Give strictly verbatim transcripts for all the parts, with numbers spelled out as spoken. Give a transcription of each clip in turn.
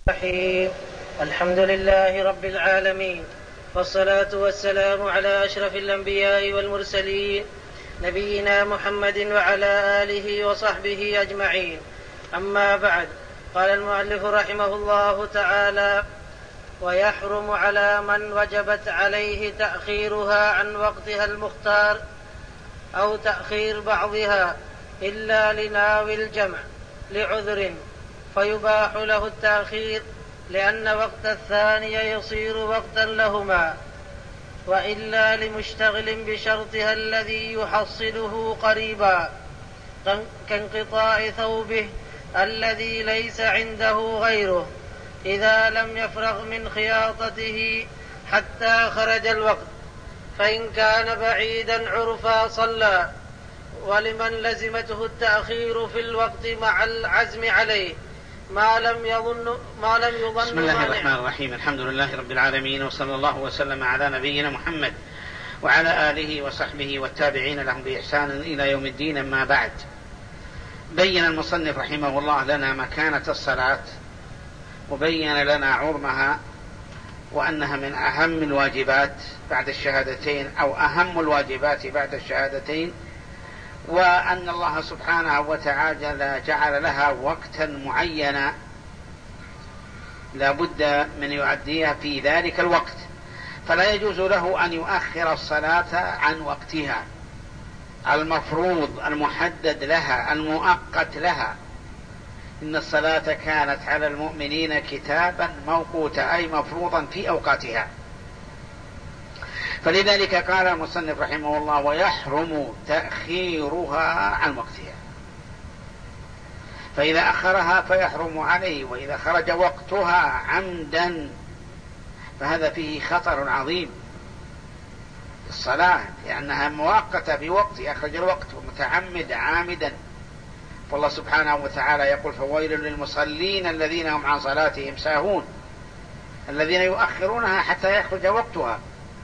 الرحيم. الحمد لله رب العالمين، والصلاة والسلام على أشرف الأنبياء والمرسلين نبينا محمد وعلى آله وصحبه أجمعين. أما بعد، قال المؤلف رحمه الله تعالى: ويحرم على من وجبت عليه تأخيرها عن وقتها المختار أو تأخير بعضها إلا لناوي الجمع لعذر، فيباح له التأخير لأن وقت الثانية يصير وقتا لهما، وإلا لمشتغل بشرطها الذي يحصله قريبا كانقطاع ثوبه الذي ليس عنده غيره إذا لم يفرغ من خياطته حتى خرج الوقت، فإن كان بعيدا عرفا صلى. ولمن لزمته التأخير في الوقت مع العزم عليه ما لم يظن ما لم يظن بسم الله الرحمن الرحيم. الحمد لله رب العالمين، وصلى الله وسلم على نبينا محمد وعلى آله وصحبه والتابعين لهم بإحسان إلى يوم الدين. أما بعد، بين المصنف رحمه الله لنا مكانة الصلاة، وبين لنا عظمها، وأنها من أهم الواجبات بعد الشهادتين أو أهم الواجبات بعد الشهادتين، وأن الله سبحانه وتعالى جعل لها وقتا معينا لا بد من يؤديها في ذلك الوقت، فلا يجوز له أن يؤخر الصلاة عن وقتها المفروض المحدد لها المؤقت لها. إن الصلاة كانت على المؤمنين كتابا موقوتا، أي مفروضا في أوقاتها. فلذلك قال المصنف رحمه الله: ويحرم تأخيرها عن وقتها، فإذا أخرها فيحرم عليه، وإذا خرج وقتها عمدا فهذا فيه خطر عظيم الصلاة، لأنها مؤقتة بوقت، أخرج الوقت ومتعمد عامدا. فالله سبحانه وتعالى يقول: فويل للمصلين الذين هم عن صلاتهم ساهون، الذين يؤخرونها حتى يخرج وقتها.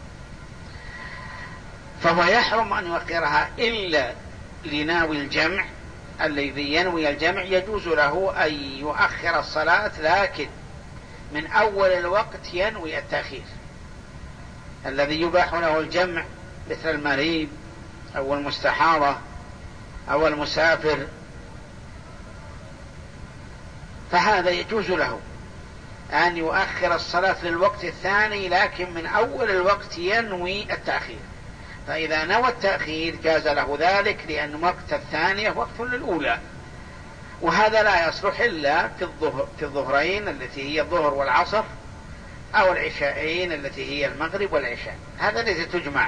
فهو يحرم أن يؤخرها إلا لناوي الجمع، الذي ينوي الجمع يجوز له أن يؤخر الصلاة، لكن من أول الوقت ينوي التأخير. الذي يباح له الجمع مثل المريض أو المستحاضة أو المسافر، فهذا يجوز له أن يؤخر الصلاة للوقت الثاني، لكن من أول الوقت ينوي التأخير. فإذا نوى التأخير جاز له ذلك، لأن وقت الثانية وقت للأولى، وهذا لا يصلح إلا في الظهر في الظهرين التي هي الظهر والعصر، أو العشاءين التي هي المغرب والعشاء، هذا الذي تجمع.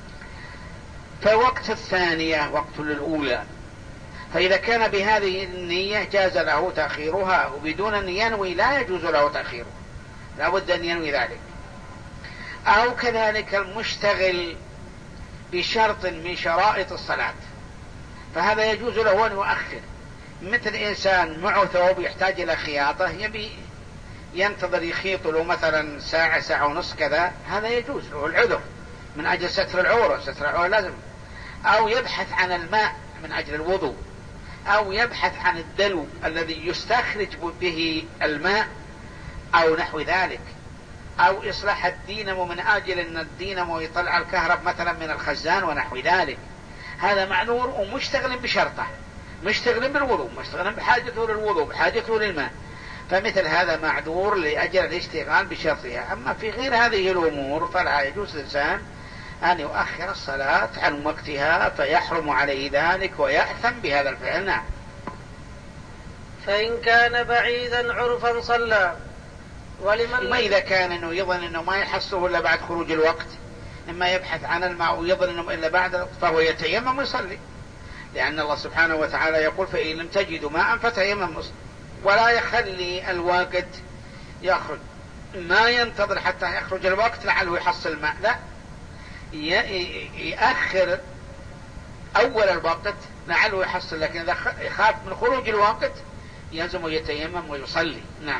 فوقت الثانية وقت للأولى، فإذا كان بهذه النية جاز له تأخيرها، وبدون أن ينوي لا يجوز له تأخيرها، لا بد أن ينوي ذلك. أو كذلك المشتغل بشرط من شرائط الصلاة، فهذا يجوز له أن يؤخر، مثل إنسان معه ثوب يحتاج إلى خياطة، يبي ينتظر يخيط له مثلا ساعة ساعة ونص كذا، هذا يجوز له العذر من أجل ستر العورة، ستر العورة لازم. أو يبحث عن الماء من أجل الوضوء، أو يبحث عن الدلو الذي يستخرج به الماء أو نحو ذلك، أو إصلاح الدينمو من أجل أن الدينمو يطلع الكهرب مثلا من الخزان ونحو ذلك، هذا معذور ومشتغل بشرطه، مشتغل بالوضوء، مشتغل بحاجته للوضوء، بحاجته للماء، فمثل هذا معذور لأجل الاشتغال بشرطها. أما في غير هذه الأمور فلا يجوز الإنسان أن يؤخر الصلاة عن وقتها، فيحرم عليه ذلك ويأثم بهذا الفعل. نعم. فإن كان بعيدا عرفا صلى. ولمن ما إذا كان إنه يظن إنه ما يحصله إلا بعد خروج الوقت، إما يبحث عن الماء ويظن إنه إلا بعد، فهو يتيمم ويصلي، لأن الله سبحانه وتعالى يقول: فإن لم تجدوا ماء فتيمموا، ولا يخلي الوقت يخرج، ما ينتظر حتى يخرج الوقت لعله يحصل الماء، لا، يأخر أول الوقت لعله يحصل، لكن إذا يخاف من خروج الوقت يلزم يتيمم ويصلي. نعم.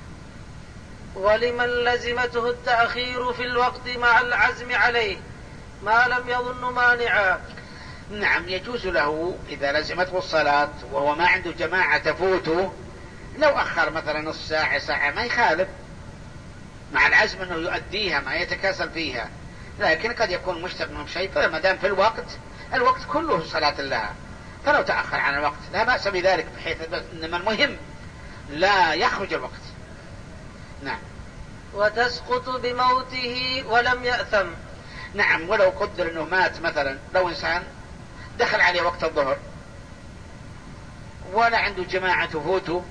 ولمن لزمته التأخير في الوقت مع العزم عليه ما لم يظن مانعا. نعم، يجوز له إذا لزمته الصلاة وهو ما عنده جماعة تفوته لو أخر مثلا نص ساعة ساعة ما يخالف، مع العزم أنه يؤديها ما يتكاسل فيها، لكن قد يكون مشتغل شيء، فما دام في الوقت الوقت كله صلاة لها، فلو تأخر عن الوقت لا بأس بذلك، بحيث إنما المهم لا يخرج الوقت. نعم. وتسقط بموته ولم يأثم. نعم، ولو قدر أنه مات مثلا، لو إنسان دخل عليه وقت الظهر ولا عنده جماعة تفوته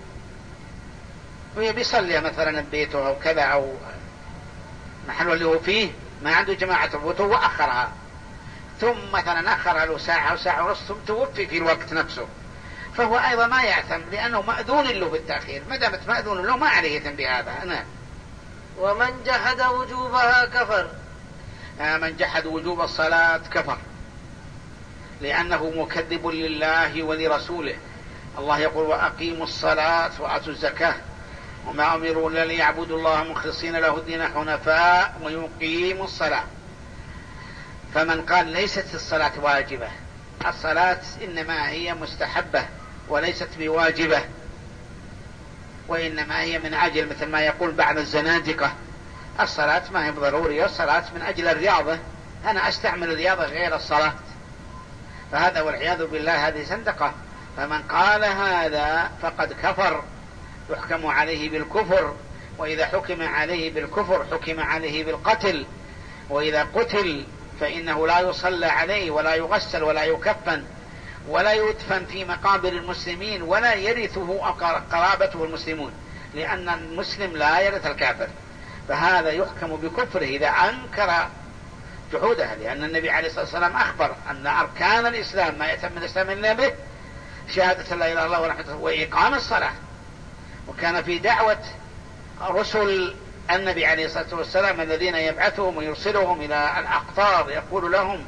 ويصلي مثلا ببيته أو كذا أو محل اللي هو فيه ما عنده جماعة تفوته وأخرها، ثم مثلا أخر له ساعة أو ساعة ونص ثم توفي في الوقت نفسه، فهو أيضا ما يأثم لأنه مأذون له بالتأخير، ما دامت مأذون له ما عليه يتم بهذا. نعم. ومن جحد وجوبها كفر. آه من جحد وجوب الصلاة كفر، لأنه مكذب لله ولرسوله. الله يقول وأقيموا الصلاة وآتوا الزكاة وما أمروا إلا ليعبدوا الله مخلصين له الدين حنفاء ويقيموا الصلاة. فمن قال ليست الصلاة واجبة، الصلاة إنما هي مستحبة وليست بواجبة، وإنما هي من أجل مثل ما يقول بعض الزنادقة الصلاة ما هي ضرورية، الصلاة من أجل الرياضة، أنا أستعمل الرياضة غير الصلاة، فهذا والعياذ بالله هذه زندقة. فمن قال هذا فقد كفر، يحكم عليه بالكفر، وإذا حكم عليه بالكفر حكم عليه بالقتل، وإذا قتل فإنه لا يصلى عليه ولا يغسل ولا يكفن ولا يدفن في مقابر المسلمين ولا يرثه قرابته المسلمون، لأن المسلم لا يرث الكافر، فهذا يحكم بكفره إذا أنكر جحودها، لأن النبي عليه الصلاة والسلام أخبر أن أركان الإسلام ما يتم الإسلام إلا به شهادة لا إله إلا الله ورحمة الله وإقام الصلاة. وكان في دعوة رسل النبي عليه الصلاة والسلام الذين يبعثهم ويرسلهم إلى الأقطار يقول لهم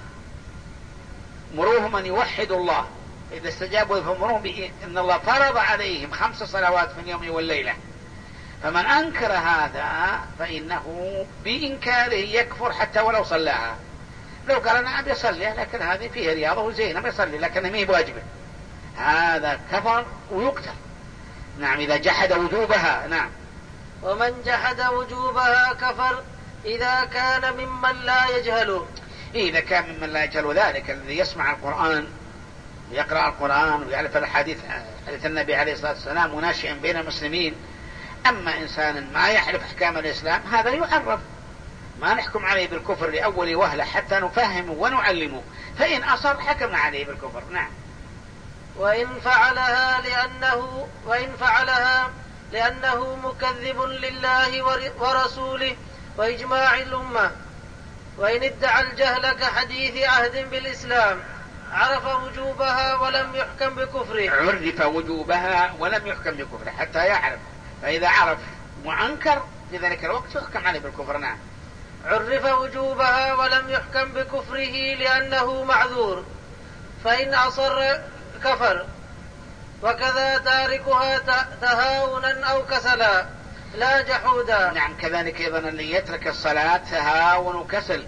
مروهم أن يوحدوا الله، إذا استجابوا فمروهم إن الله فرض عليهم خمس صلوات في اليوم والليلة، فمن أنكر هذا فإنه بإنكاره يكفر حتى ولو صلاها. لو قال أنا أبي أصلي لكن هذه فيه رياضة وزينة بيصلي لكن ما هي بواجبة، هذا كفر ويقتل. نعم إذا جحد وجوبها. نعم. ومن جحد وجوبها كفر إذا كان ممن لا يجهل. إذا كان ممن لا يجهل ذلك الذي يسمع القرآن ويقرأ القرآن ويعرف الحديث حديث النبي عليه الصلاة والسلام مناشئا بين المسلمين. أما إنسان ما يعرف أحكام الإسلام هذا يعرف، ما نحكم عليه بالكفر لأول وهلة حتى نفهمه ونعلمه، فإن أصر حكمنا عليه بالكفر. نعم. وإن فعلها لأنه وإن فعلها لأنه مكذب لله ورسوله وإجماع الأمة، وإن ادعى الجهل كحديث عهد بالإسلام عرف وجوبها ولم يحكم بكفره. عرف وجوبها ولم يحكم بكفره حتى يعرف، فإذا عرف وأنكر في ذلك الوقت يحكم عليه بالكفر. نعم. عرف وجوبها ولم يحكم بكفره لأنه معذور، فإن أصر كفر، وكذا تاركها تهاونا أو كسلا لا جحودا. نعم. كذلك أيضا اللي يترك الصلاة تهاون وكسل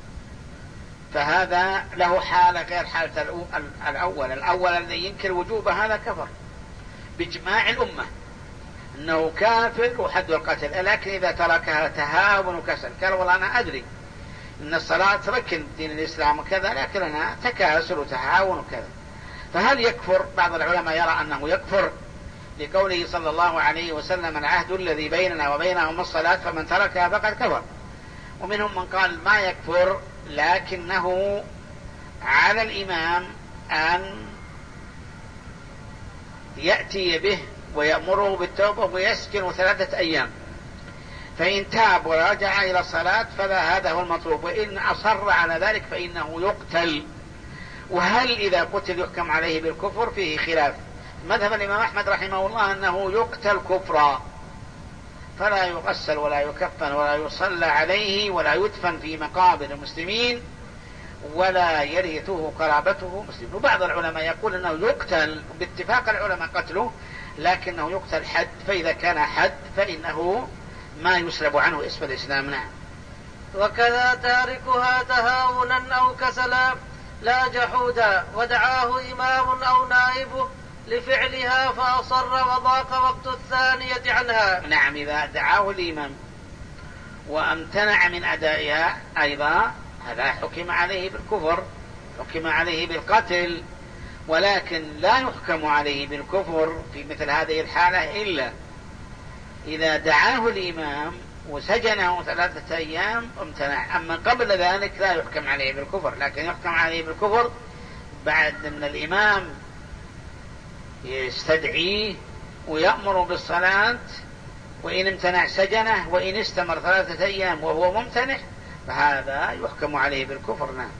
فهذا له حالة غير حالة الأول. الأول الذي ينكر وجوبها هذا كفر بإجماع الأمة أنه كافر وحد القتل، لكن إذا تركها تهاون وكسل قال والله أنا أدري أن الصلاة ركن دين الإسلام وكذا لكن أنا تكاسل وتهاون وكذا، فهل يكفر؟ بعض العلماء يرى أنه يكفر لقوله صلى الله عليه وسلم العهد الذي بيننا وبينهم الصلاة فمن تركها فقد كفر. ومنهم من قال ما يكفر لكنه على الإمام أن يأتي به ويأمره بالتوبة ويسجن ثلاثة أيام، فإن تاب ورجع إلى الصلاة فلا هذا هو المطلوب، وإن أصر على ذلك فإنه يقتل. وهل إذا قتل يحكم عليه بالكفر؟ فيه خلاف. مذهب الإمام أحمد رحمه الله أنه يقتل كفرا فلا يغسل ولا يكفن ولا يصلى عليه ولا يدفن في مقابر المسلمين ولا يرثه قرابته مسلم. وبعض العلماء يقول أنه يقتل باتفاق العلماء قتله لكنه يقتل حد، فإذا كان حد فإنه ما يسلب عنه اسم الإسلام. نعم. وكذا تاركها تهاونا أو كسلا لا جحودا ودعاه إمام أو نائبه لفعلها فأصر وضاق وقت الثانية عنها. نعم، إذا دعاه الإمام وامتنع من أدائها أيضا هذا حكم عليه بالكفر، حكم عليه بالقتل، ولكن لا يحكم عليه بالكفر في مثل هذه الحالة إلا إذا دعاه الإمام وسجنه ثلاثة أيام امتنع. أما قبل ذلك لا يحكم عليه بالكفر، لكن يحكم عليه بالكفر بعد من الإمام يستدعيه ويأمر بالصلاة، وإن امتنع سجنه، وإن استمر ثلاثة أيام وهو ممتنع فهذا يحكم عليه بالكفر. نعم.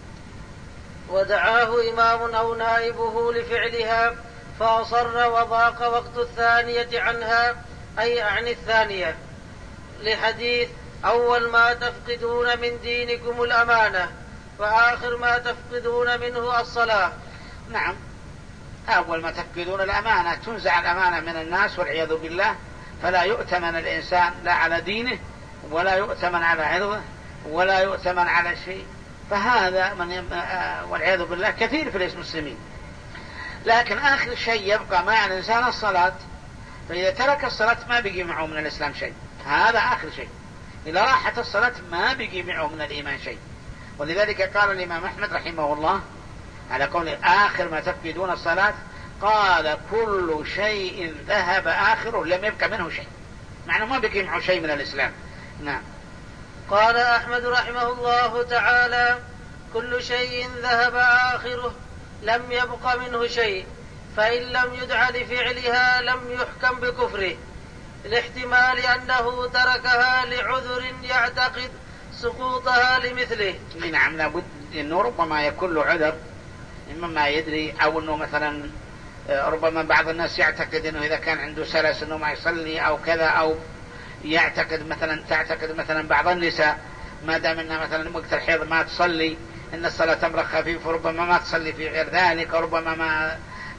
ودعاه إمام أو نائبه لفعلها فأصر وضاق وقت الثانية عنها، أي عن الثانية، لحديث أول ما تفقدون من دينكم الأمانة وآخر ما تفقدون منه الصلاة. نعم، أول ما تفقدون الأمانة تنزع الأمانة من الناس والعياذ بالله، فلا يؤتمن الإنسان لا على دينه ولا يؤتمن على عرضه ولا يؤتمن على شيء، فهذا من والعياذ بالله كثير في المسلمين. لكن آخر شيء يبقى مع الإنسان الصلاة، فإذا ترك الصلاة ما بقي معه من الإسلام شيء، هذا آخر شيء. إذا راحت الصلاة ما بقي معه من الإيمان شيء. ولذلك قال الإمام أحمد رحمه الله على قول آخر ما تفقدون الصلاة، قال كل شيء ذهب آخره لم يبقى منه شيء، معنى ما بقي معه شيء من الإسلام. نعم. قال أحمد رحمه الله تعالى كل شيء ذهب آخره لم يبق منه شيء، فإن لم يدع لفعلها لم يحكم بكفره، لاحتمال أنه تركها لعذر يعتقد سقوطها لمثله. نعم، لابد أنه ربما يكون له عذر، إما ما يدري، أو أنه مثلا ربما بعض الناس يعتقد أنه إذا كان عنده سلس أنه ما يصلي أو كذا، أو يعتقد مثلا تعتقد مثلا بعض النساء ما دام أنها مثلا وقت الحيض ما تصلي إن الصلاة أمر خفيف، وربما ما تصلي في غير ذلك، وربما ما،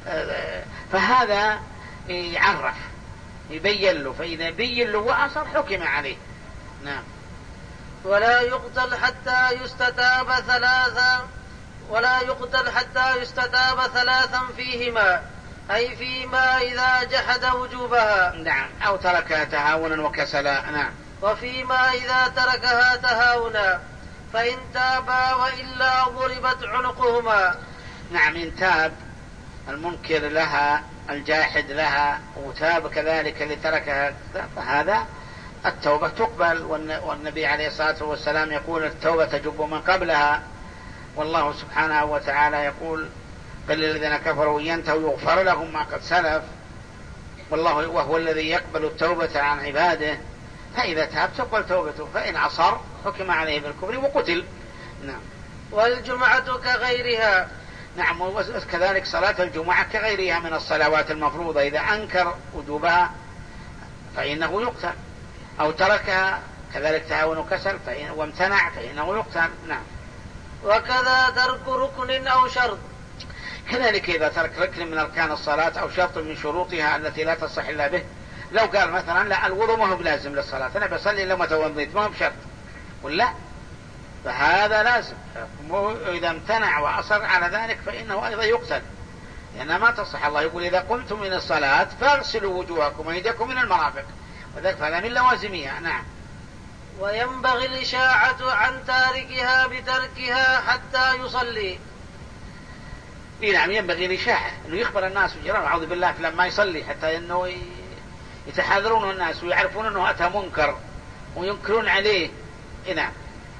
فهذا يعرف يبين له، فإذا بين له وأصر حكم عليه. نعم. ولا يقتل حتى يستتاب ثلاثا ولا يقتل حتى يستتاب ثلاثا فيهما، أي فيما إذا جحد وجوبها. نعم، أو تركها تهاونا وكسلا. نعم. وفيما إذا تركها تهاونا، فإن تابا وإلا ضربت عنقهما. نعم، إن تاب المنكر لها الجاحد لها وتاب كذلك اللي تركها، فهذا التوبة تقبل، والنبي عليه الصلاة والسلام يقول التوبة تجب من قبلها، والله سبحانه وتعالى يقول قل للذين كفروا ينتهوا يغفر لهم ما قد سلف، والله وهو الذي يقبل التوبة عن عباده، فإذا تاب تقبل توبته، فإن عصر حكم عليه بالكفر وقتل. نعم. والجمعة كغيرها. نعم، وكذلك صلاة الجمعة كغيرها من الصلوات المفروضة، إذا أنكر وجوبها فإنه يقتل، أو تركها كذلك تهاون وكسل فإن وامتنع فإنه يقتل. نعم. وكذا ترك ركن أو شرط. كذلك إذا ترك ركن من أركان الصلاة أو شرط من شروطها التي لا تصح إلا به، لو قال مثلا لا الوضوء ما هو بلازم للصلاة، أنا بصلي لما توضيت ما هو بشرط، ولا فهذا لازم، إذا امتنع وأصر على ذلك فإنه أيضا يقتل، لأنها ما تصح. الله يقول إذا قمتم من الصلاة فاغسلوا وجوهكم وأيديكم من المرافق، وذلك فهذا من لوازمها. نعم. وينبغي الإشاعة عن تاركها بتركها حتى يصلي. نعم، ينبغي الإشاعة أنه يخبر الناس وجيرانه أعوذ بالله لما يصلي، حتى أنه يتحاذرون الناس ويعرفون أنه أتى منكر وينكرون عليه. نعم.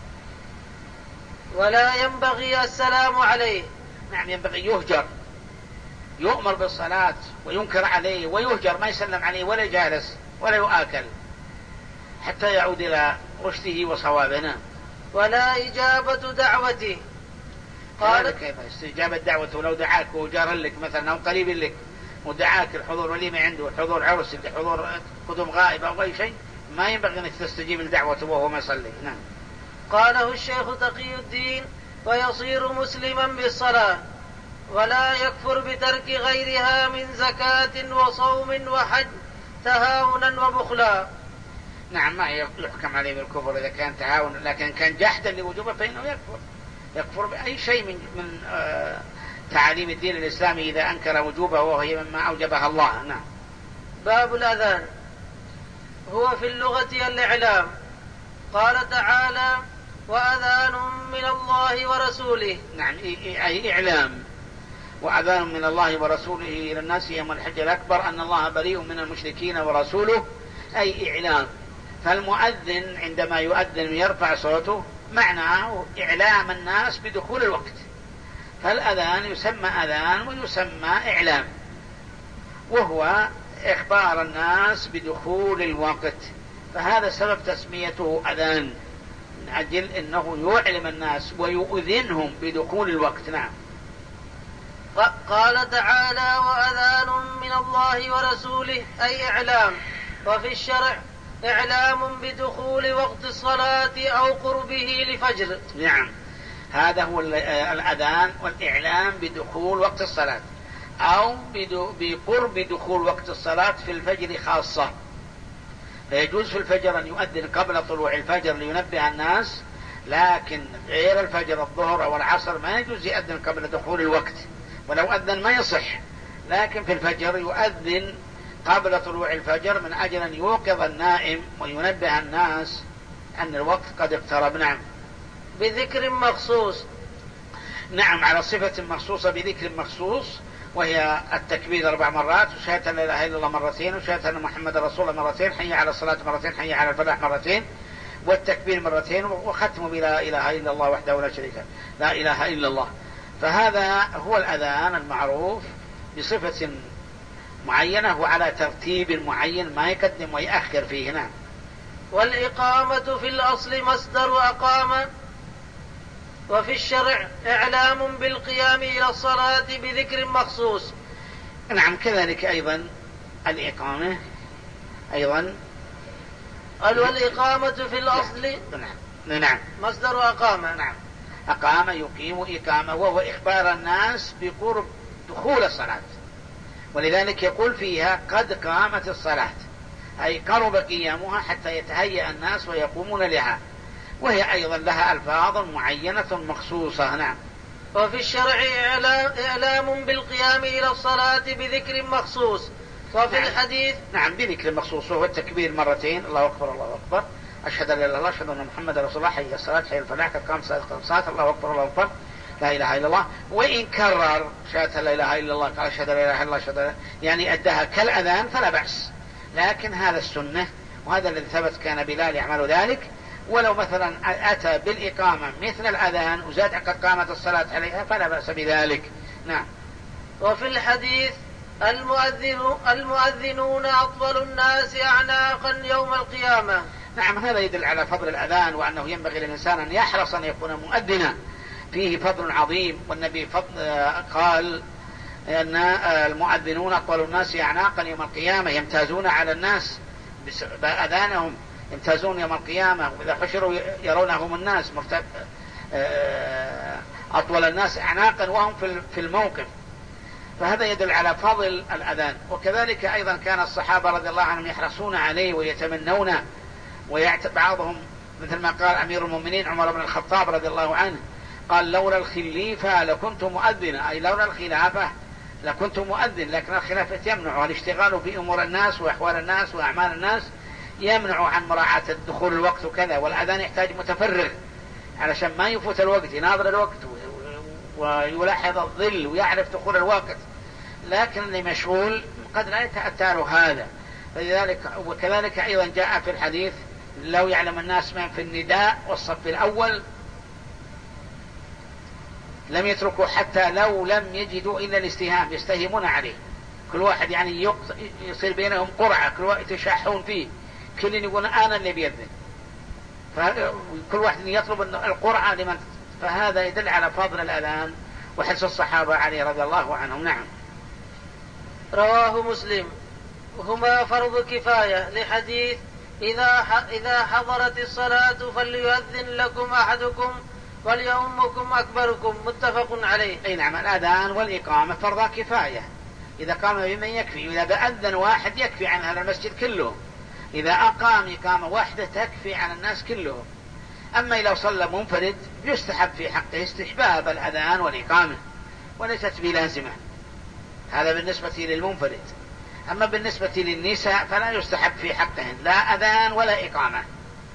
ولا ينبغي السلام عليه. نعم، ينبغي يهجر، يؤمر بالصلاة وينكر عليه ويهجر، ما يسلم عليه ولا جالس ولا يؤكل حتى يعود إلى رشده وصوابه. ولا إجابة دعوته. قال كيف استجابة دعوته؟ لو دعاك وجار لك مثلا أو قريب لك ودعاك الحضور وليمة عنده، حضور عرس، حضور قدوم غائب أو أي شيء، ما ينبغي أنك تستجيب لدعوته وهو ما يصلي. نعم. قاله الشيخ تقي الدين ويصير مسلما بالصلاة، ولا يكفر بترك غيرها من زكاة وصوم وحج تهاونا وبخلا. نعم، ما يحكم عليه بالكفر إذا كان تهاون، لكن كان جحدا لوجوبه فإنه يكفر، يكفر بأي شيء من من تعاليم الدين الإسلامي إذا أنكر وجوبه وهي مما أوجبها الله. نعم. باب الأذان. هو في اللغة الإعلام. قال تعالى: وأذان من الله ورسوله. نعم، أي إعلام. وأذان من الله ورسوله إلى الناس يوم الحج الأكبر أن الله بريء من المشركين ورسوله، أي إعلام. فالمؤذن عندما يؤذن ويرفع صوته معناه إعلام الناس بدخول الوقت، فالأذان يسمى أذان ويسمى إعلام، وهو إخبار الناس بدخول الوقت، فهذا سبب تسميته أذان، من أجل أنه يعلم الناس ويؤذنهم بدخول الوقت. نعم. قال تعالى: وأذان من الله ورسوله، أي إعلام. وفي الشرع إعلام بدخول وقت الصلاة أو قربه لفجر. نعم، هذا هو الأذان والإعلام بدخول وقت الصلاة أو بقرب دخول وقت الصلاة في الفجر خاصة. فيجوز في الفجر أن يؤذن قبل طلوع الفجر لينبه الناس، لكن غير الفجر الظهر أو العصر ما يجوز يؤذن قبل دخول الوقت، ولو أذن ما يصح. لكن في الفجر يؤذن قبل طلوع الفجر من أجل أن يوقظ النائم وينبه الناس أن الوقت قد اقترب. نعم. بذكر مخصوص. نعم، على صفة مخصوصة بذكر مخصوص، وهي التكبير أربع مرات، وشهادة أن لا إله إلا الله مرتين، وشهادة أن محمد رسول الله مرتين، حي على الصلاة مرتين، حي على الفلاح مرتين، والتكبير مرتين، وختم بلا إله إلا الله وحده لا شريك له، لا إله إلا الله. فهذا هو الأذان المعروف بصفة معينة وعلى ترتيب معين، ما يقدم ويأخر فيه. نعم. والإقامة في الأصل مصدر أقام، وفي الشرع إعلام بالقيام إلى الصلاة بذكر مخصوص. نعم، كذلك أيضا الإقامة أيضا. والإقامة في الأصل نعم. نعم. مصدر أقام. نعم، أقام يقيم إقامة، وهو إخبار الناس بقرب دخول الصلاة، ولذلك يقول فيها قد قامت الصلاة، أي قرب قيامها حتى يتهيأ الناس ويقومون لها، وهي أيضا لها ألفاظ معينة مخصوصة. نعم. وفي الشرع إعلام بالقيام إلى الصلاة بذكر مخصوص. وفي نعم. الحديث نعم، بذكر مخصوص، وهو التكبير مرتين، الله أكبر الله أكبر، أشهد أن لا إله إلا الله، أشهد أن محمد رسول الله، حي الصلاة حي الفلاح، قد قامت الصلاة، الله أكبر الله أكبر، لا إله إلا الله. وإن كرر شهادة لا إله إلا الله قال أشهد أن لا إله إلا الله، أشهد، يعني أداها كالأذان فلا بأس، لكن هذا السنة، وهذا الذي ثبت كان بلال يعمل ذلك. ولو مثلا أتى بالإقامة مثل الأذان وزاد قد قامت الصلاة عليها فلا بأس بذلك. نعم. وفي الحديث المؤذن المؤذنون أطول الناس أعناقا يوم القيامة. نعم، هذا يدل على فضل الأذان، وأنه ينبغي للإنسان أن يحرص أن يكون مؤذنا، فيه فضل عظيم. والنبي فضل قال أن المؤذنون أطول الناس أعناقا يوم القيامة، يمتازون على الناس بأذانهم، يمتازون يوم القيامة، وإذا حشروا يرونهم الناس أطول الناس أعناقا وهم في الموقف، فهذا يدل على فضل الأذان. وكذلك أيضا كان الصحابة رضي الله عنهم يحرصون عليه ويتمنون، وبعضهم مثل ما قال أمير المؤمنين عمر بن الخطاب رضي الله عنه، قال لولا الخليفة لكنت مؤذنا، أي لولا الخلافة لكنت مؤذن، لكن الخلافة يمنع الاشتغال في أمور الناس وأحوال الناس وأعمال الناس، يمنع عن مراعاة دخول الوقت وكذا، والأذان يحتاج متفرغ علشان ما يفوت الوقت، يناظر الوقت ويلاحظ الظل ويعرف دخول الوقت، لكن اللي مشغول قد لا يتأتى له هذا. فلذلك وكذلك أيضا جاء في الحديث لو يعلم الناس من في النداء والصف الأول لم يتركوا حتى لو لم يجدوا إلا الاستهام، يستهمون عليه، كل واحد يعني يصير بينهم قرعة، كل واحد يتشاحون فيه، كل يقول أنا اللي بيذن، فكل واحد يطلب القرعة لمن، فهذا يدل على فضل الأذان وحرص الصحابة عليه رضي الله عنهم. نعم. رواه مسلم. هما فرض كفاية لحديث إذا إذا حضرت الصلاة فليؤذن لكم أحدكم وليؤمكم أكبركم، متفق عليه. أي نعم، الأذان والإقامة فرض كفاية، إذا قام بمن يكفي، إذا بأذن واحد يكفي عن هذا المسجد كله، إذا أقام إقامة واحدة تكفي عن الناس كلهم. أما لو صلى منفرد يستحب في حقه استحباب الأذان والإقامة، وليست بلازمة. هذا بالنسبة للمنفرد. أما بالنسبة للنساء فلا يستحب في حقهن لا أذان ولا إقامة.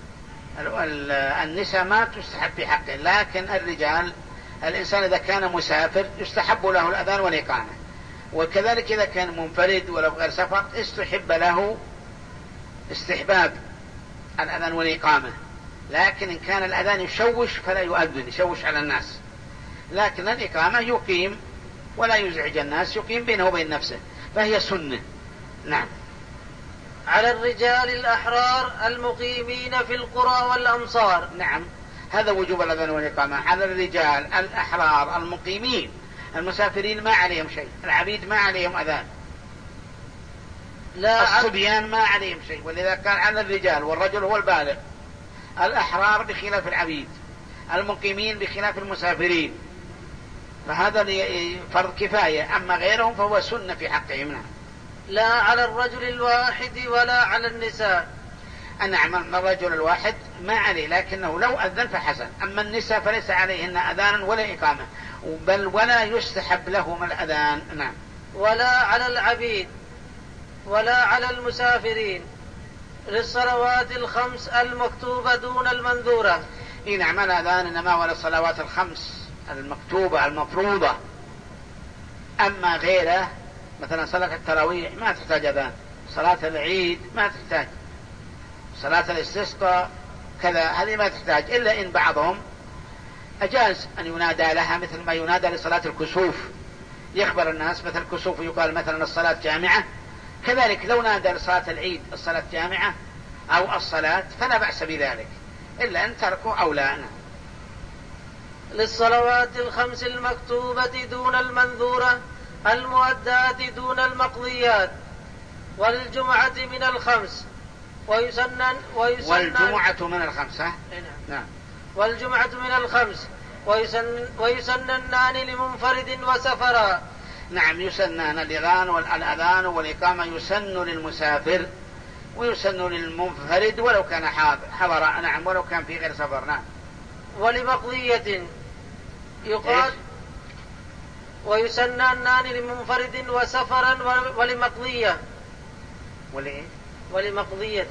النساء ما تستحب في حقهن، لكن الرجال الإنسان إذا كان مسافر يستحب له الأذان والإقامة، وكذلك إذا كان منفرد ولو غير سفر استحب له استحباب الأذان والإقامة. لكن إن كان الأذان يشوش فلا يؤذن، يشوش على الناس، لكن الإقامة يقيم ولا يزعج الناس، يقيم بينه وبين نفسه، فهي سنة. نعم. على الرجال الأحرار المقيمين في القرى والأمصار. نعم، هذا وجوب الأذان والإقامة على الرجال الأحرار المقيمين. المسافرين ما عليهم شيء، العبيد ما عليهم أذان، لا الصبيان ما عليهم شيء، ولذا كان على الرجال، والرجل هو البالغ. الأحرار بخلاف العبيد، المقيمين بخلاف المسافرين، فهذا فرض كفاية. أما غيرهم فهو سنة في حقهم. نعم. لا على الرجل الواحد ولا على النساء. نعم، الرجل الواحد ما عليه، لكنه لو أذن فحسن. أما النساء فليس عليهن أذان ولا إقامة، بل ولا يستحب لهم الأذان. نعم. ولا على العبيد ولا على المسافرين للصلوات الخمس المكتوبة دون المنذورة. إيه نعم، الأذان إنما ولا الصلوات الخمس المكتوبة المفروضة. أما غيره مثلا صلاة التراويح ما تحتاج أذان، صلاة العيد ما تحتاج، صلاة الاستسقاء كذا هذه ما تحتاج، إلا إن بعضهم أجاز أن ينادى لها مثل ما ينادى لصلاة الكسوف، يخبر الناس مثل الكسوف يقال مثلا الصلاة جامعة، كذلك لو نادى لصلاة العيد الصلاة جامعة أو الصلاة فلا بأس بذلك، إلا أن تركوا أو لا. للصلوات الخمس المكتوبة دون المنذورة المؤدات دون المقضيات، والجمعة من الخمس ويسنن, ويسنن والجمعة من الخمسة. نعم. نعم. والجمعة من الخمس ويسن ويسننان لمنفرد وسفرا. نعم، يسنن الأذان والأذان والإقامة يسن للمسافر ويسن للمنفرد ولو كان حضر. نعم، ولو كان في غير سفر. نعم. ولبقية يقال ويسننان لمنفرد وسفرا ولمقضية. ولإيه؟ ولمقضية.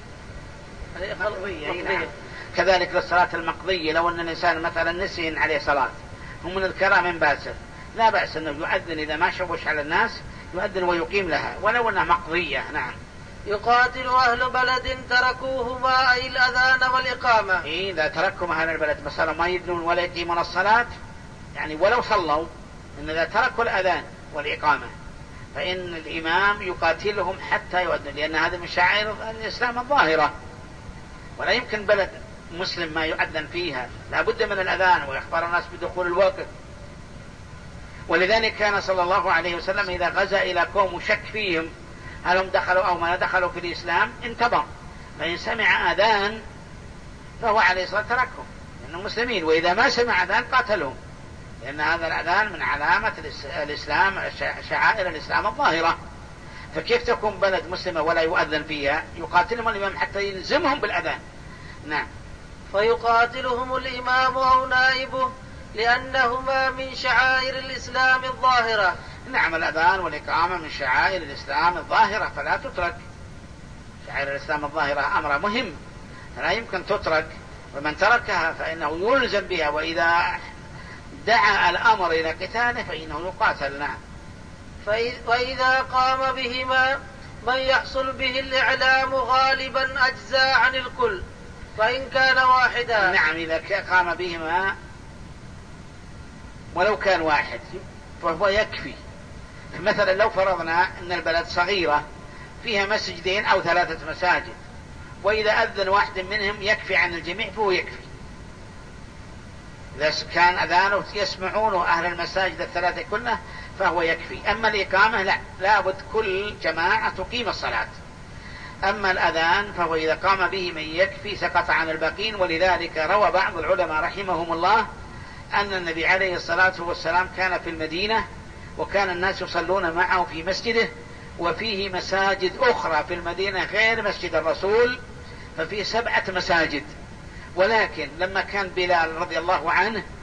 مقضية. نعم. كذلك للصلاة المقضية، لو أن الإنسان مثلا نسي عليه صلاة ومن الذكرى من باسر لا بأس أنه يؤذن إذا ما شوش على الناس، يؤذن ويقيم لها ولو أنها مقضية. نعم. يقاتل أهل بلد تركوهما أي الأذان والإقامة. إيه، إذا تركهم أهل البلد مثلا ما يذنون ولا يقيمون الصلاة، يعني ولو صلوا، إن إذا تركوا الأذان والإقامة فإن الإمام يقاتلهم حتى يؤذن، لأن هذا من شعائر الإسلام الظاهرة، ولا يمكن بلد مسلم ما يؤذن فيها، لا بد من الأذان ويخبر الناس بدخول الوقت. ولذلك كان صلى الله عليه وسلم إذا غزا إلى قوم شك فيهم هل هم دخلوا أو ما دخلوا في الإسلام انتظر، فإن سمع أذان فهو عليه الصلاة والسلام تركهم لأنهم مسلمين، وإذا ما سمع أذان قاتلهم، لأن هذا الأذان من علامة الإسلام، شعائر الإسلام الظاهرة. فكيف تكون بلد مسلمة ولا يؤذن فيها؟ يقاتلهم الإمام حتى يلزمهم بالأذان. نعم. فيقاتلهم الإمام أو نائبه لأنهما من شعائر الإسلام الظاهرة. نعم، الأذان والإقامة من شعائر الإسلام الظاهرة فلا تترك. شعائر الإسلام الظاهرة أمر مهم فلا يمكن تترك، ومن تركها فإنه يلزم بها، وإذا دعا الأمر إلى قتاله فإنه يقاتل. نعم. وإذا قام بهما من يحصل به الإعلام غالبا أجزاء عن الكل فإن كان واحدا. نعم، إذا قام بهما ولو كان واحد فهو يكفي. مثلا لو فرضنا أن البلد صغيرة فيها مسجدين أو ثلاثة مساجد، وإذا أذن واحد منهم يكفي عن الجميع فهو يكفي. إذا كان أذانه يسمعونه أهل المساجد الثلاثة كلها فهو يكفي. أما الإقامة لا، لابد كل جماعة تقيم الصلاة. أما الأذان فهو إذا قام به من يكفي سقط عن الباقين. ولذلك روى بعض العلماء رحمهم الله أن النبي عليه الصلاة والسلام كان في المدينة وكان الناس يصلون معه في مسجده، وفيه مساجد أخرى في المدينة غير مسجد الرسول، ففيه سبعة مساجد. ولكن لما كان بلال رضي الله عنه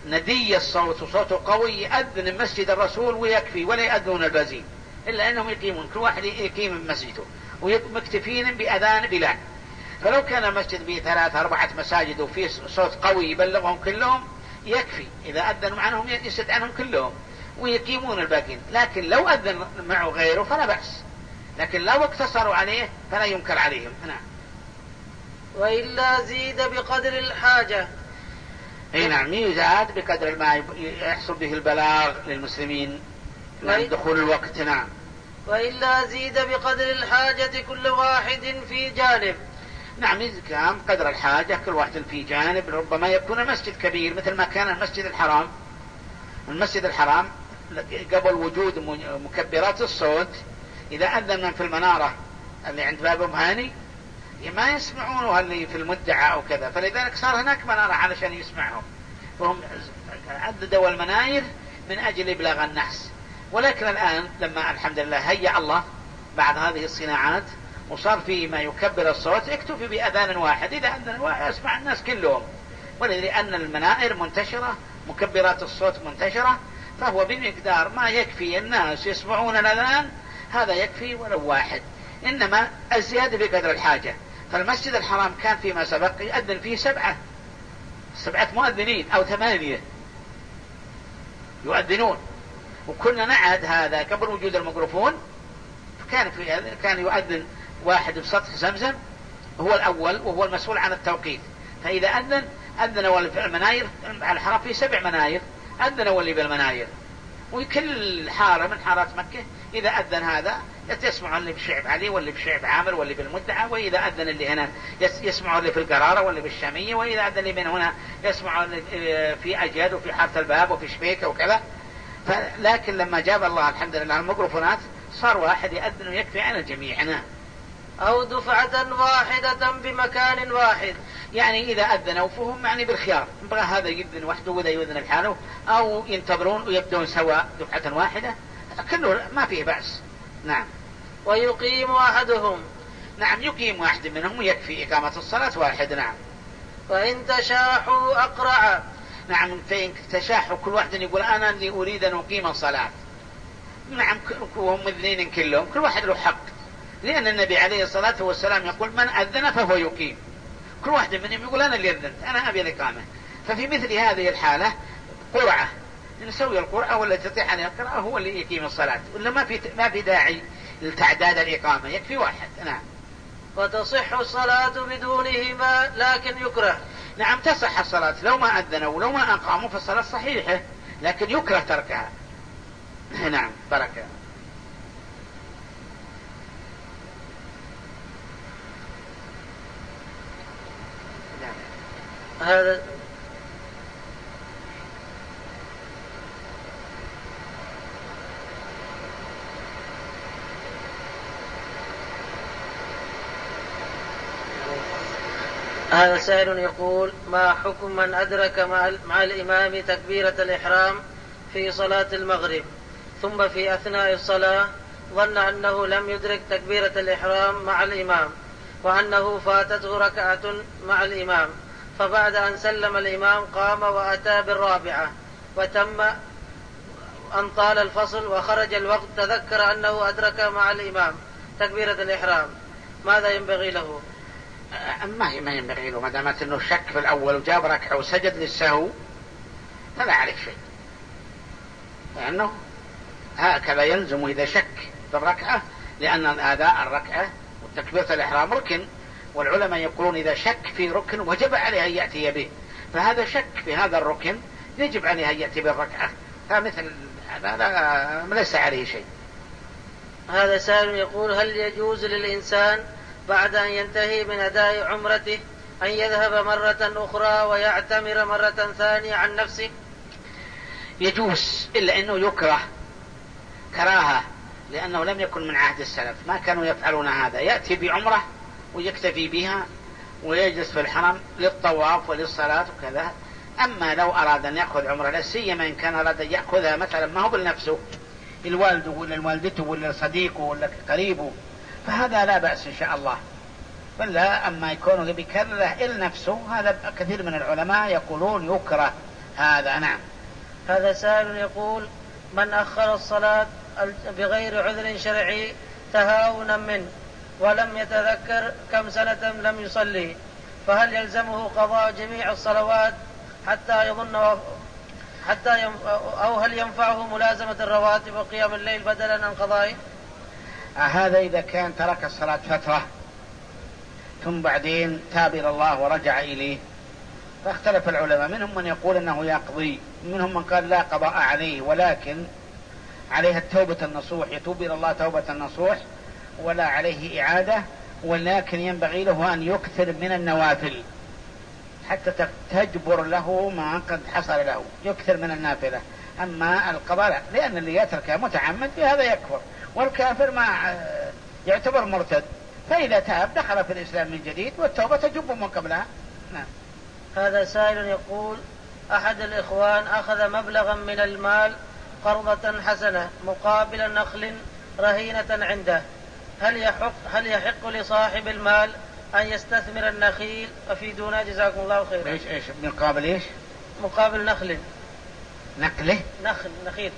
ندي الصوت وصوته قوي يأذن مسجد الرسول ويكفي، ولا يأذون البازين، إلا أنهم يقيمون كل واحد يقيم مسجده ومكتفين بأذان بلال. فلو كان المسجد به ثلاثة أربعة مساجد وفيه صوت قوي يبلغهم كلهم يكفي، إذا أذن عنهم يسد عنهم كلهم ويقيمون الباقين. لكن لو أذن معه غيره فلا بأس، لكن لو اقتصروا عليه فلا ينكر عليهم. نعم. وإلا زيد بقدر الحاجة. اي نعم، يزاد بقدر ما يحصل به البلاغ للمسلمين من دخول الوقت. نعم. وإلا زيد بقدر الحاجة كل واحد في جانب. نعم، كان قدر الحاجة كل واحد في جانب. ربما يكون المسجد كبير مثل ما كان المسجد الحرام. المسجد الحرام قبل وجود مكبرات الصوت إذا أذن من في المنارة اللي عند باب أم هاني ما يسمعونه اللي في المدعى أو كذا، فلذلك صار هناك منارة علشان يسمعهم، وهم عددوا المناير من أجل إبلاغ الناس. ولكن الآن لما الحمد لله هيأ الله بعد هذه الصناعات وصار في ما يكبر الصوت اكتفي بأذان واحد، إذا أذن واحد يسمع الناس كلهم. ولأن المنائر منتشرة، مكبرات الصوت منتشرة، فهو بمقدار ما يكفي الناس يسمعون الأذان هذا يكفي ولو واحد، إنما الزيادة بقدر الحاجة. فالمسجد الحرام كان فيما سبق يؤذن فيه سبعة سبعة مؤذنين أو ثمانية يؤذنون، وكنا نعهد هذا قبل وجود الميكروفون. كان في كان يؤذن واحد بسطح زمزم هو الأول وهو المسؤول عن التوقيت، فإذا أذن أذن واللي في المناير على الحرام في سبع مناير أذن واللي بالمناير، وكل حارة من حارات مكة إذا أذن هذا يسمع اللي بشعب علي واللي بشعب عامر واللي بالمدعى، وإذا أذن اللي هنا يسمع اللي في القرارة واللي بالشامية، وإذا أذن اللي من هنا يسمع اللي في أجاد وفي حارة الباب وفي شبيكة وكذا. لكن لما جاب الله الحمد لله الميكروفونات صار واحد يأذن ويكفي عن الجميع. أو دفعة واحدة بمكان واحد، يعني إذا أذنوا فهم يعني بالخيار، يبغى هذا يأذن وحده وذا يأذن الحاله، أو ينتظرون ويبدون سواء دفعة واحدة كله ما فيه بأس. نعم. ويقيم أحدهم. نعم، يقيم واحد منهم ويكفي إقامة الصلاة واحد. نعم. وإن تشاحوا أقرع. نعم، فإن تشاحوا كل واحد يقول أنا اللي أريد أن أقيم الصلاة. نعم، وهم اثنين كلهم كل واحد له حق، لأن النبي عليه الصلاة والسلام يقول من أذن فهو يقيم. كل واحد منهم يقول أنا اللي أذنت، أنا أبي الإقامة. ففي مثل هذه الحالة قرعة، نسوي القرعة ولا تستطيع أن يقرأ هو اللي يقيم الصلاة، ولا ما في ما في داعي لتعداد الإقامة، يكفي واحد. نعم. وتصح الصلاة بدونهما لكن يكره. نعم، تصح الصلاة لو ما أذنوا ولو ما أقاموا فالصلاة صحيحة، لكن يكره تركها. نعم. بركة. هذا هذا سائل يقول ما حكم من أدرك مع الإمام تكبيرة الإحرام في صلاة المغرب ثم في أثناء الصلاة ظن أنه لم يدرك تكبيرة الإحرام مع الإمام وأنه فاتته ركعة مع الإمام، فبعد أن سلم الإمام قام وأتى بالرابعة وتم أن طال الفصل وخرج الوقت تذكر أنه أدرك مع الإمام تكبيرة الإحرام، ماذا ينبغي له؟ ما ينبغي له ما دامت أنه شك في الأول وجاب ركعة وسجد للسهو فلا عليه شيء، لأنه هكذا يلزم إذا شك في الركعة، لأن أداء الركعة وتكبيرة الإحرام ركن، والعلماء يقولون إذا شك في ركن وجب عليه أن يأتي به، فهذا شك في هذا الركن يجب عليه أن يأتي بالركعة، فمثل هذا ليس عليه شيء. هذا سائل يقول هل يجوز للإنسان بعد أن ينتهي من أداء عمرته أن يذهب مرة أخرى ويعتمر مرة ثانية عن نفسه؟ يجوز، إلا أنه يكره كراهة، لأنه لم يكن من عهد السلف، ما كانوا يفعلون هذا، يأتي بعمرة ويكتفي بها ويجلس في الحرم للطواف وللصلاة وكذا. أما لو أراد أن يأخذ عمرة لا سيما إن كان أراد أن يأخذها مثلا ما هو بنفسه، الوالد ولا والدته ولا صديقه ولا قريبه، فهذا لا بأس إن شاء الله. ولا أما يكون بكره إلى نفسه، هذا كثير من العلماء يقولون يكره هذا نعم. هذا سائل يقول: من أخر الصلاة بغير عذر شرعي تهاونا منه ولم يتذكر كم سنة لم يصلي، فهل يلزمه قضاء جميع الصلوات حتى يظن حتى يم أو هل ينفعه ملازمة الرواتب وقيام الليل بدلا عن قضائه؟ هذا إذا كان ترك الصلاة فترة ثم بعدين تاب إلى الله ورجع إليه، فاختلف العلماء، منهم من يقول أنه يقضي، منهم من قال لا قضاء عليه ولكن عليه التوبة النصوح، يتوب إلى الله توبة النصوح ولا عليه إعادة، ولكن ينبغي له أن يكثر من النوافل حتى تجبر له ما قد حصل له، يكثر من النافلة. أما القضاء لأن اللي يترك متعمد بهذا يكفر، والكافر ما يعتبر مرتد، فإذا تاب دخل في الإسلام من جديد والتوبة تجب من قبلها. نعم. هذا سائل يقول: أحد الإخوان أخذ مبلغا من المال قرضة حسنة مقابل نخل رهينة عنده، هل يحق, هل يحق لصاحب المال أن يستثمر النخيل؟ أفيدونا جزاكم الله خيرا. إيش إيش مقابل إيش؟ مقابل نخل. نقله؟ نخل نخيل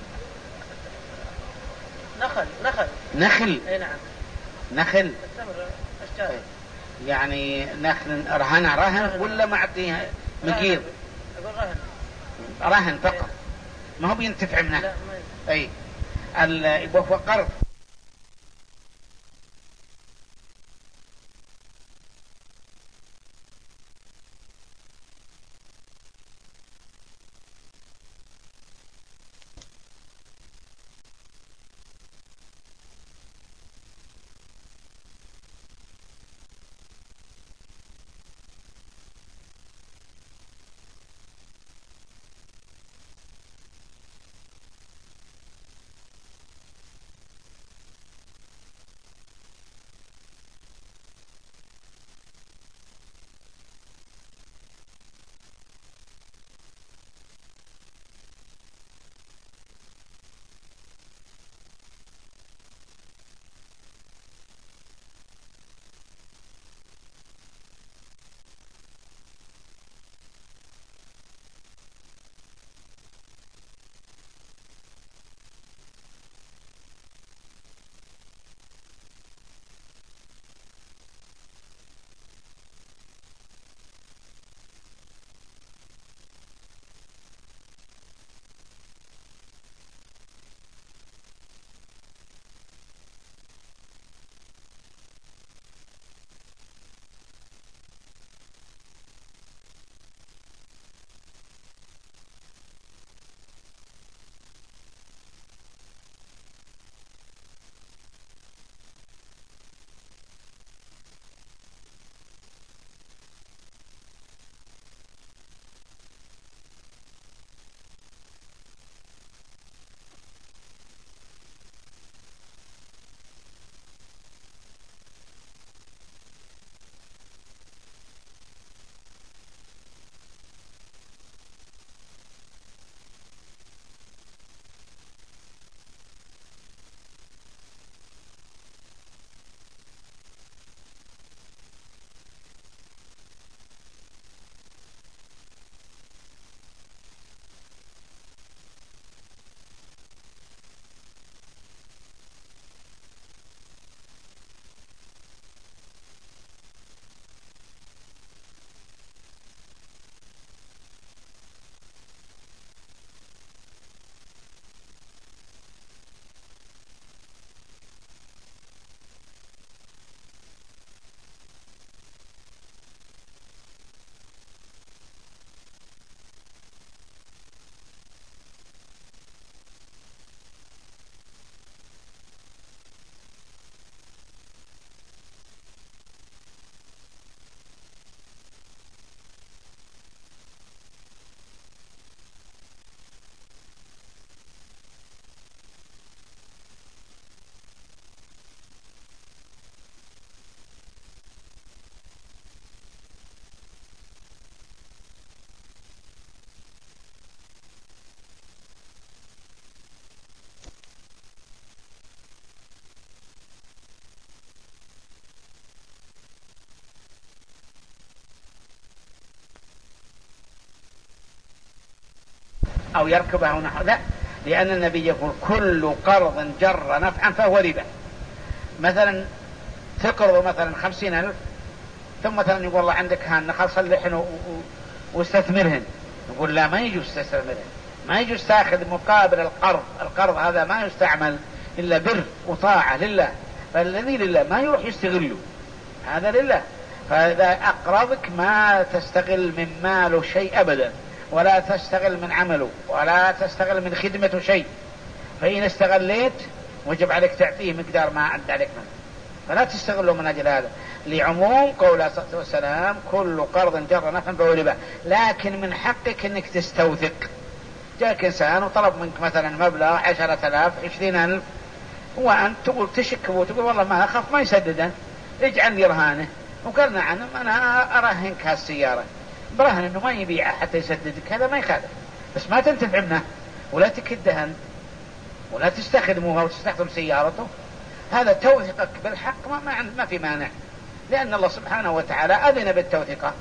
نخل نخل نخل. اي نعم. نخل أشجار. يعني نخل رهن رهن ولا معطيها مقير؟ أقول رهن. رهن فقط ما هو بينتفع منه. لا ما أي البوف قرض. أو يركبها أو نحو ذلك، لأن النبي يقول كل قرض جر نفعا فهو ربا. مثلا تقرض مثلا خمسين ألف، ثم مثلا يقول الله عندك هالنخل صلحن واستثمرهن، نقول لا، ما يجوز تستثمرهن، ما يجوز تأخذ مقابل القرض. القرض هذا ما يستعمل إلا بر وطاعة لله، فالذي لله ما يروح يستغله، هذا لله. فإذا أقرضك ما تستغل من ماله شيء أبدا، ولا تستغل من عمله، ولا تستغل من خدمته شيء، فإن استغليت وجب عليك تعطيه مقدار ما عد عليك منه، فلا تستغله من أجل هذا، لعموم قوله صلى الله عليه وسلم كل قرض جر نفعا فهو ربا. لكن من حقك أنك تستوثق. جاءك إنسان وطلب منك مثلا مبلغ عشرة آلاف عشرين ألف، وأنت تقول تشك وتقول والله ما أخاف ما يسدده، اجعل لي رهانه، وقال نعم أنا أراهنك هالسيارة، برهن أنه ما يبيعها حتى يسددك، هذا ما يخالف، بس ما تنتفع منه ولا تكدها ولا تستخدمها وتستخدم سيارته. هذا توثيقك بالحق ما, ما, ما في مانع، لأن الله سبحانه وتعالى أذن بالتوثيقة.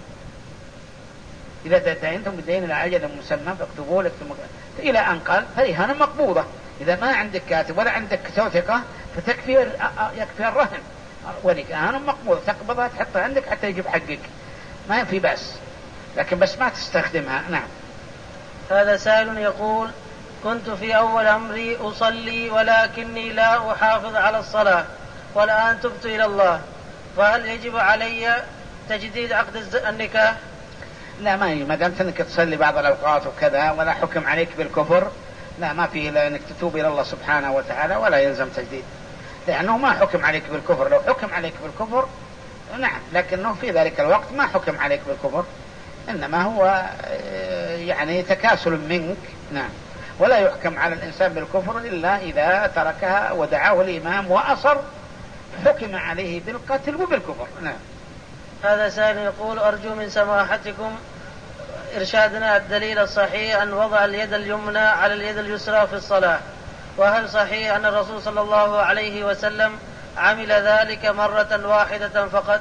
إذا تدينتم بدين إلى أجل مسمى فاكتبوه لك إلى أن قال فرهان مقبوضة. إذا ما عندك كاتب ولا عندك توثيقة فتكفي يكفي الرهن، ولك أهان مقبوضة تقبضها تحطها عندك حتى يجيب حقك، ما في بس، لكن بس ما تستخدمها. نعم. هذا سائل يقول كنت في أول أمري أصلي ولكني لا أحافظ على الصلاة، والآن تبت إلى الله، فهل يجب علي تجديد عقد النكاح؟ لا، ما ما دامت انك تصلي بعض الاوقات وكذا ولا حكم عليك بالكفر، لا ما فيه الا انك تتوب الى الله سبحانه وتعالى ولا يلزم تجديد، لانه ما حكم عليك بالكفر. لو حكم عليك بالكفر نعم، لكنه في ذلك الوقت ما حكم عليك بالكفر، انما هو يعني تكاسل منك. نعم. ولا يحكم على الانسان بالكفر الا اذا تركها ودعاه الامام واصر، حكم عليه بالقتل وبالكفر. نعم. هذا سائل يقول أرجو من سماحتكم إرشادنا الدليل الصحيح أن وضع اليد اليمنى على اليد اليسرى في الصلاة، وهل صحيح أن الرسول صلى الله عليه وسلم عمل ذلك مرة واحدة فقط؟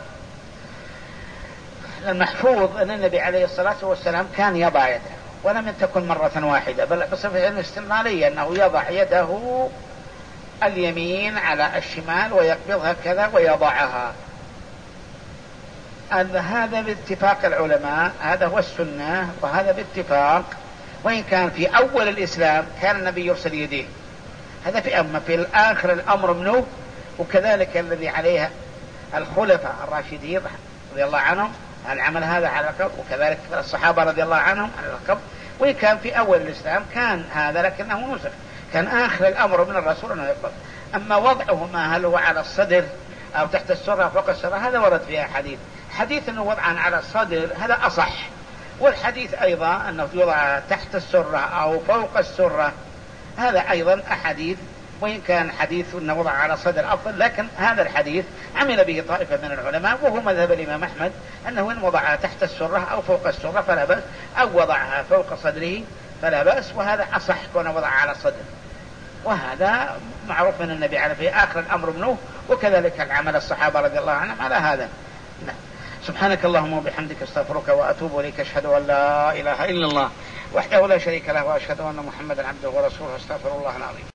المحفوظ أن النبي عليه الصلاة والسلام كان يضع يده، ولم تكن مرة واحدة، بل بصفة استمرارية أنه يضع يده اليمين على الشمال ويقبضها كذا ويضعها. هذا باتفاق العلماء، هذا هو السنة، وهذا باتفاق. وإن كان في أول الإسلام كان النبي يرسل يديه، هذا في أما في الآخر الأمر منه، وكذلك الذي عليها الخلفاء الراشدين رضي الله عنهم العمل هذا على القبض، وكذلك الصحابة رضي الله عنهم على القبض. وإن كان في أول الإسلام كان هذا، لكنه نسخ، كان آخر الأمر من الرسول أنه يقبض. أما وضعهما هل هو على الصدر أو تحت السرة فوق السرة، هذا ورد فيها حديث حديث أنه وضعا على الصدر، هذا أصح، والحديث أيضا أنه يوضع تحت السرة أو فوق السرة، هذا أيضا أحاديث. وإن كان حديث أنه وضع على الصدر أفضل، لكن هذا الحديث عمل به طائفة من العلماء، وهو مذهب الإمام أحمد أنه إن وضعها تحت السرة أو فوق السرة فلا بأس، أو وضعها فوق صدره فلا بأس، وهذا أصح كون وضعها على الصدر. وهذا معروف من النبي عليه في آخر الأمر منه، وكذلك العمل الصحابة رضي الله عنهم على هذا. سبحانك اللهم وبحمدك استغفرك وأتوب إليك، أشهد أن لا إله إلا الله وحده لا شريك له، وأشهد أن محمدا عبده ورسوله، استغفر الله العظيم.